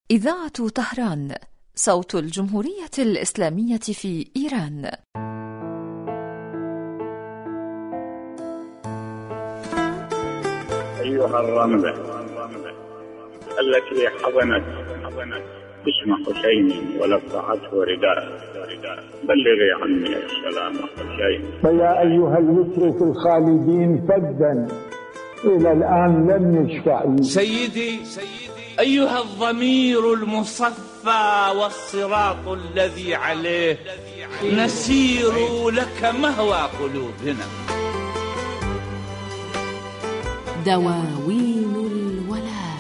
إذاعة طهران، صوت الجمهورية الإسلامية في إيران. أيها الرملة التي حضنت اسم حسين ولفعته رداء، بلغي عني السلام حسين. فيا أيها الوتر في الخالدين فدا إلى الآن لم يشفع. سيدي أيها الضمير المصفى والصراط الذي عليه نسير لك مهوى قلوبنا. دواوين الولاء.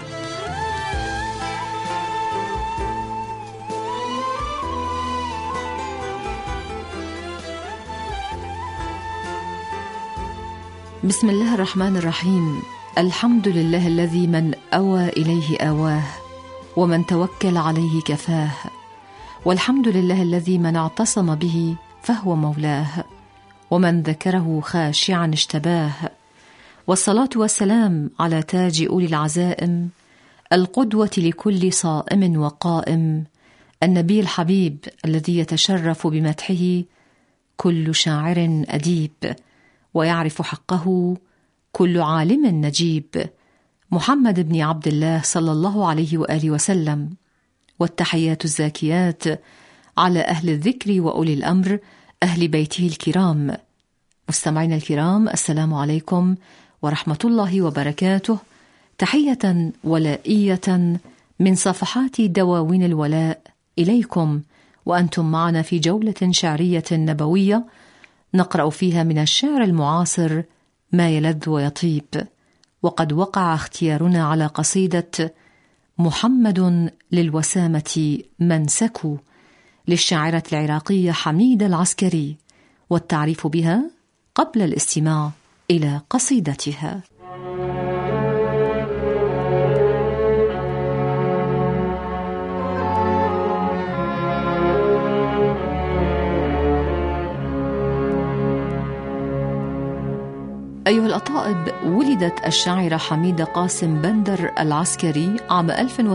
بسم الله الرحمن الرحيم. الحمد لله الذي من أوى إليه آواه، ومن توكل عليه كفاه، والحمد لله الذي من اعتصم به فهو مولاه، ومن ذكره خاشعا اشتباه. والصلاة والسلام على تاج أولي العزائم، القدوة لكل صائم وقائم، النبي الحبيب الذي يتشرف بمدحه كل شاعر أديب، ويعرف حقه كل عالم نجيب، محمد بن عبد الله صلى الله عليه وآله وسلم. والتحيات الزاكيات على أهل الذكر وأولي الأمر أهل بيته الكرام. مستمعينا الكرام، السلام عليكم ورحمة الله وبركاته. تحية ولائية من صفحات دواوين الولاء إليكم، وأنتم معنا في جولة شعرية نبوية نقرأ فيها من الشعر المعاصر ما يلذ ويطيب. وقد وقع اختيارنا على قصيدة محمد للوسامة منسك للشاعرة العراقية حميدة العسكري، والتعريف بها قبل الاستماع إلى قصيدتها. أيها الأطائب، ولدت الشاعرة حميدة قاسم بندر العسكري عام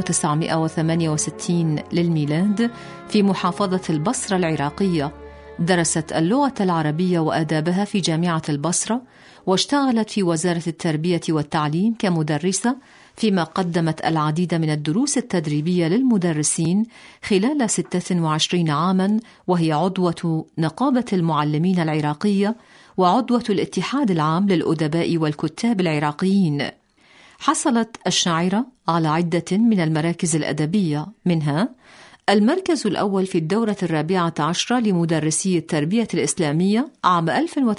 1968 للميلاد في محافظة البصرة العراقية. درست اللغة العربية وآدابها في جامعة البصرة، واشتغلت في وزارة التربية والتعليم كمدرسة، فيما قدمت العديد من الدروس التدريبية للمدرسين خلال 26 عاما، وهي عضوة نقابة المعلمين العراقية وعضوة الاتحاد العام للأدباء والكتاب العراقيين. حصلت الشاعرة على عدة من المراكز الأدبية، منها المركز الأول في الدورة 14 لمدرسي التربية الإسلامية عام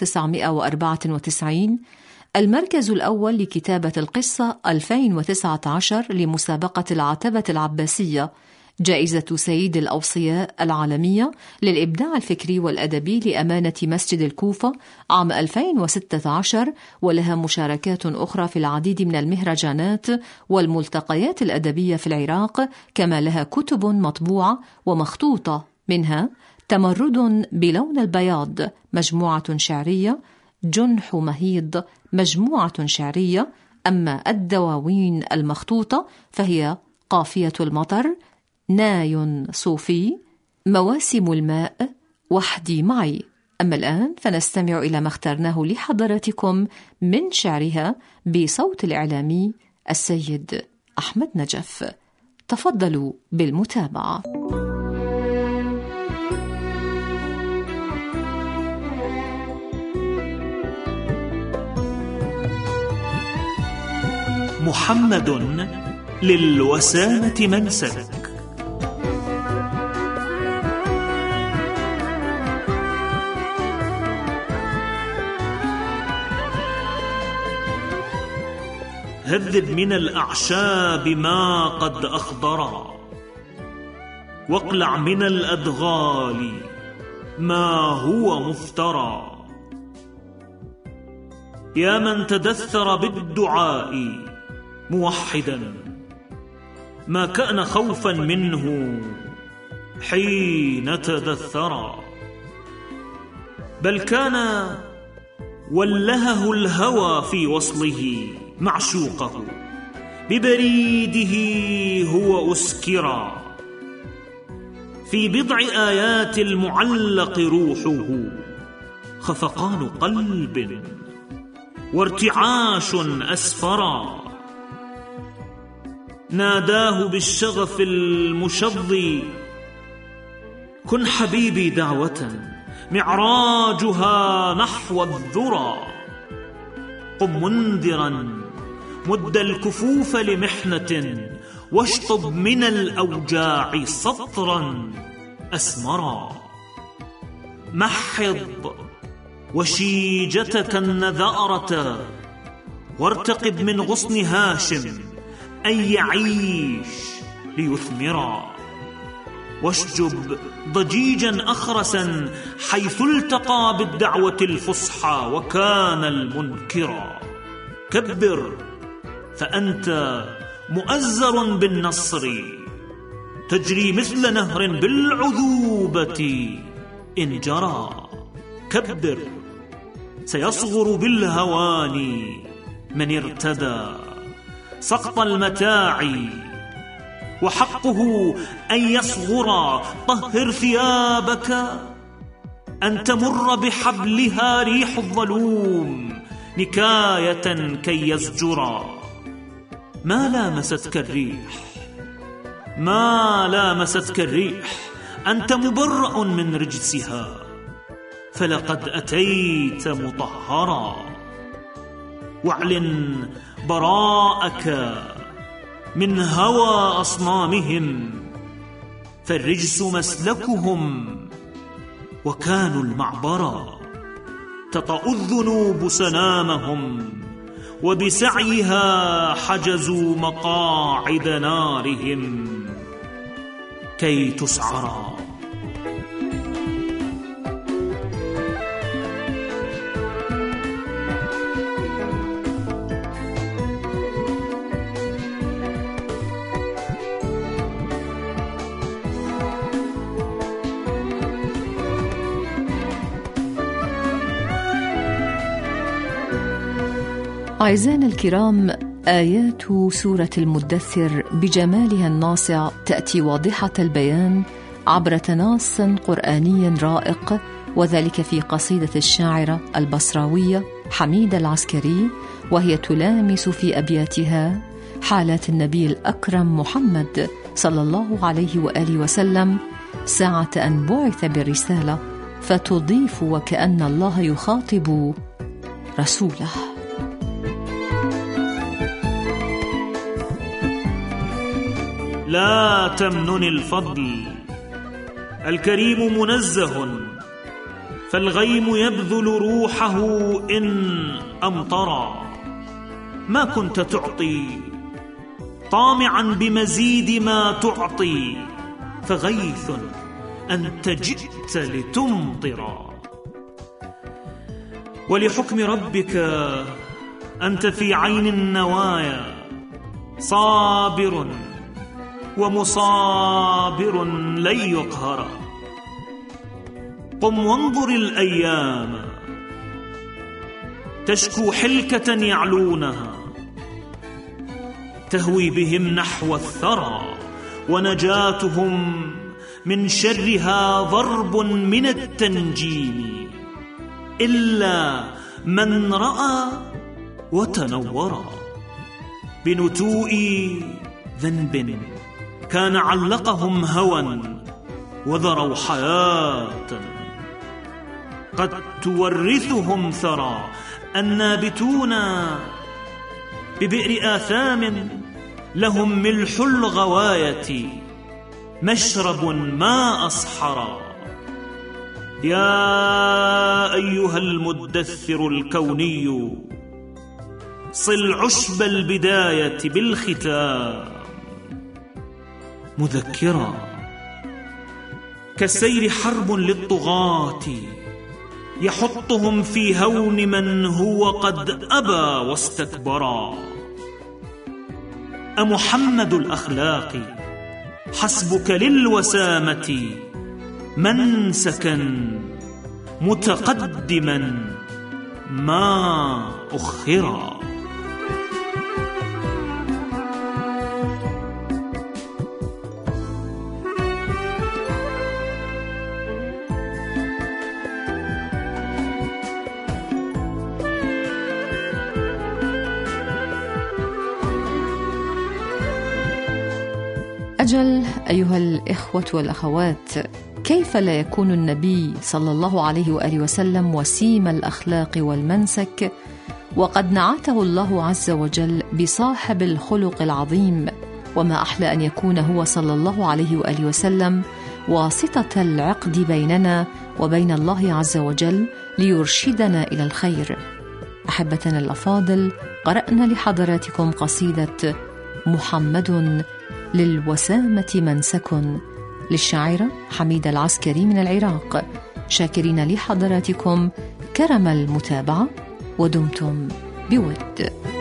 1994، المركز الأول لكتابة القصة 2019 لمسابقة العتبة العباسية، جائزة سيد الأوصياء العالمية للإبداع الفكري والأدبي لأمانة مسجد الكوفة عام 2016، ولها مشاركات أخرى في العديد من المهرجانات والملتقيات الأدبية في العراق، كما لها كتب مطبوعة ومخطوطة، منها تمرد بلون البياض مجموعة شعرية، جنح مهيض مجموعة شعرية. أما الدواوين المخطوطة فهي قافية المطر، ناي صوفي، مواسم الماء، وحدي معي. أما الآن فنستمع إلى ما اخترناه لحضراتكم من شعرها بصوت الإعلامي السيد أحمد نجف. تفضلوا بالمتابعة. محمد للوسامة منسك. هذب من الأعشاب ما قد أخضرا، واقلع من الأدغال ما هو مفترى. يا من تدثر بالدعاء موحدا، ما كان خوفا منه حين تدثرا، بل كان ولهه الهوى في وصله معشوقه، ببريده هو أسكرا، في بضع آيات المعلق روحه خفقان قلب وارتعاش أسفرا. ناداه بالشغف المشظي كن حبيبي دعوة معراجها نحو الذرى. قم منذرا مد الكفوف لمحنة واشطب من الأوجاع سطرا أسمرا. محض وشيجتك النذأرة وارتقب من غصن هاشم أن يعيش ليثمرا. واشجب ضجيجا أخرسا حيث التقى بالدعوة الفصحى وكان المنكرا. كبر فأنت مؤزر بالنصر، تجري مثل نهر بالعذوبة إن جرى. كبر سيصغر بالهوان من ارتدى سقط المتاع، وحقه أن يصغر. طهر ثيابك أن تمر بحبلها ريح الظلوم نكاية كي يزجرا. ما لامستك الريح أنت مبرأ من رجسها، فلقد أتيت مطهرا. واعلن براءك من هوى أصنامهم، فالرجس مسلكهم وكانوا المعبرا. تطأ الذنوب سنامهم وبسعيها حجزوا مقاعد نارهم كي تسعرا. أعزائنا الكرام، آيات سورة المدثر بجمالها الناصع تأتي واضحة البيان عبر تناص قرآني رائق، وذلك في قصيدة الشاعرة البصراوية حميدة العسكري، وهي تلامس في أبياتها حالات النبي الأكرم محمد صلى الله عليه وآله وسلم ساعة أن بعث بالرسالة، فتضيف وكأن الله يخاطب رسوله. لا تمنن الفضل، الكريم منزه، فالغيم يبذل روحه إن أمطرا. ما كنت تعطي طامعا بمزيد ما تعطي، فغيث أنت جئت لتمطرا. ولحكم ربك أنت في عين النوايا صابر ومصابر لن يقهر. قم وانظر الأيام تشكو حلكة يعلونها، تهوي بهم نحو الثرى، ونجاتهم من شرها ضرب من التنجيم، إلا من رأى وتنورا بنتوء ذنب كان علقهم هوى وذروا حياة قد تورثهم ثرى. النابتون ببئر آثام لهم ملح الغواية مشرب ما أصحرا. يا أيها المدثر الكوني صل عشب البداية بالختام مذكرا. كالسير حرب للطغاة يحطهم في هون من هو قد أبى واستكبرا. أمحمد الأخلاق حسبك للوسامة منسكا متقدما ما أخرا. أجل أيها الإخوة والأخوات، كيف لا يكون النبي صلى الله عليه وآله وسلم وسيم الأخلاق والمنسك، وقد نعته الله عز وجل بصاحب الخلق العظيم؟ وما أحلى أن يكون هو صلى الله عليه وآله وسلم واسطة العقد بيننا وبين الله عز وجل ليرشدنا إلى الخير. أحبتنا الأفاضل، قرأنا لحضراتكم قصيدة محمد للوسامة منسك للشاعرة حميدة العسكري من العراق، شاكرين لحضراتكم كرم المتابعة، ودمتم بود.